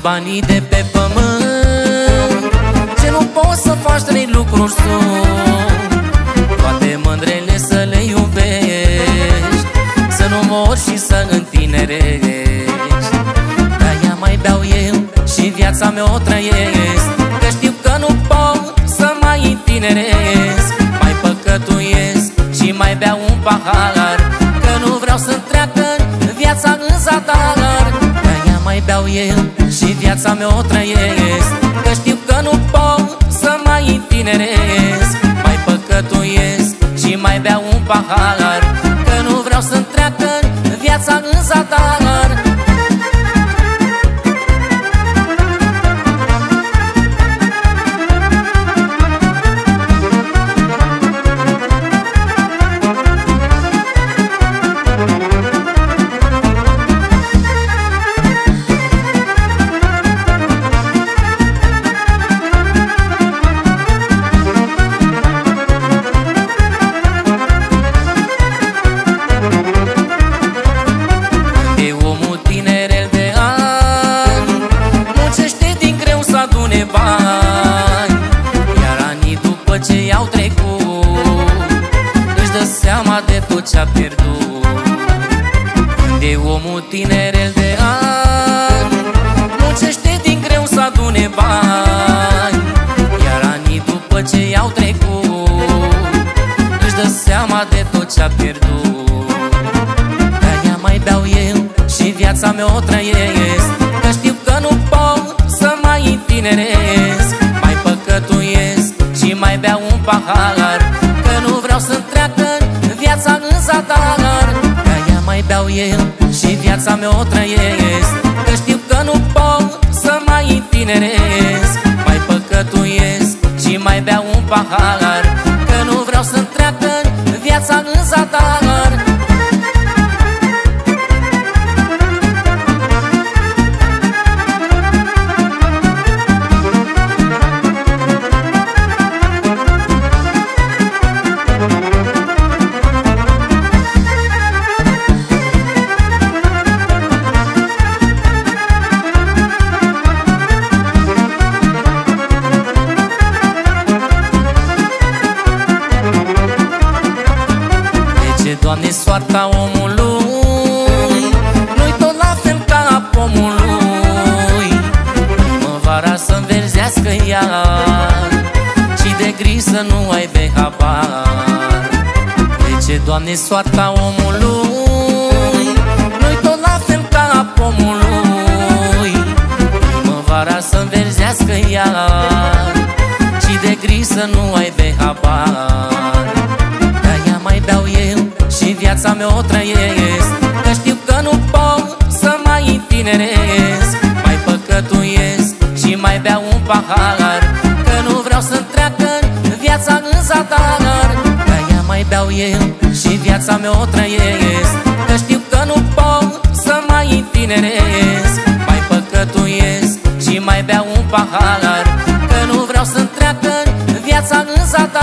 banii de pe pământ, ce nu poți să faci trei lucruri sunt. Toate mândrele să le iubești, să nu mori și să întinerești. De-aia mai beau eu și viața mea o trăiesc, că știu că nu pot să mai întineresc. Mai păcătuiesc și mai beau un pahar, că nu vreau să-mi treacă viața în zadar. De-aia mai beau eu și viața mea o trăiesc, că știu că nu pot să mai întineresc. Mai păcătuiesc și mai beau un pahar, că nu vreau să-mi treacă viața în zadar. Bani, iar anii după ce i-au trecut își dă seama de tot ce-a pierdut. De omul tinerel de ani muncește din greu să adune bani, iar anii după ce i-au trecut își dă seama de tot ce-a pierdut. De-aia mai beau eu și viața mea o trăiesc, că știu că nu pot să mai întineresc. Mai păcătuiesc și mai beau un pahar, că nu vreau să-mi treacă viața în zadar. De-aia mai beau eu și viața mea o trăiesc, că știu că nu pot să mai întineresc. Mai păcătuiesc și mai beau un pahar, că nu vreau să-mi treacă viața în zadar. Doamne, soarta omului nu-i tot la fel ca a pomului. Primăvara să înverzească iar și de gris să nu aibă habar. De ce, Doamne, soarta omului nu-i tot la fel ca a pomului? Primăvara să înverzească iar și de gris să nu aibă habar. De-aia mai beau eu și viața mea o trăiesc, că știu că nu pot să mai întineresc. Mai păcătuiesc și mai beau un pahar, că nu vreau să-mi treacă viața în zadar. De-aia mai beau eu și viața mea o trăiesc, că știu că nu pot să mai întineresc. Mai păcătuiesc și mai beau un pahar, că nu vreau să-mi treacă viața în zadar.